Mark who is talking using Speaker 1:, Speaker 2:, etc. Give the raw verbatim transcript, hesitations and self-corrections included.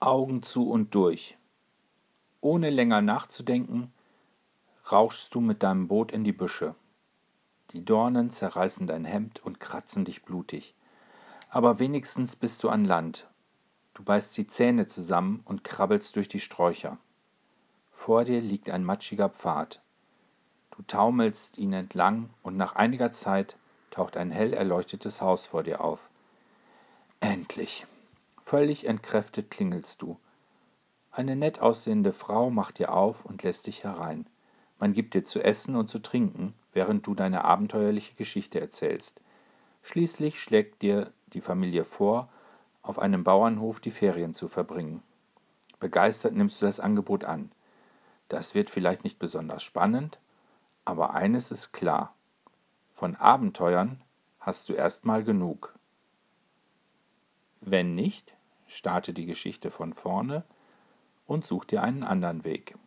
Speaker 1: Augen zu und durch. Ohne länger nachzudenken, rauschst du mit deinem Boot in die Büsche. Die Dornen zerreißen dein Hemd und kratzen dich blutig. Aber wenigstens bist du an Land. Du beißt die Zähne zusammen und krabbelst durch die Sträucher. Vor dir liegt ein matschiger Pfad. Du taumelst ihn entlang und nach einiger Zeit taucht ein hell erleuchtetes Haus vor dir auf. Endlich! Völlig entkräftet klingelst du. Eine nett aussehende Frau macht dir auf und lässt dich herein. Man gibt dir zu essen und zu trinken, während du deine abenteuerliche Geschichte erzählst. Schließlich schlägt dir die Familie vor, auf einem Bauernhof die Ferien zu verbringen. Begeistert nimmst du das Angebot an. Das wird vielleicht nicht besonders spannend, aber eines ist klar: Von Abenteuern hast du erstmal genug. Wenn nicht, starte die Geschichte von vorne und such dir einen anderen Weg.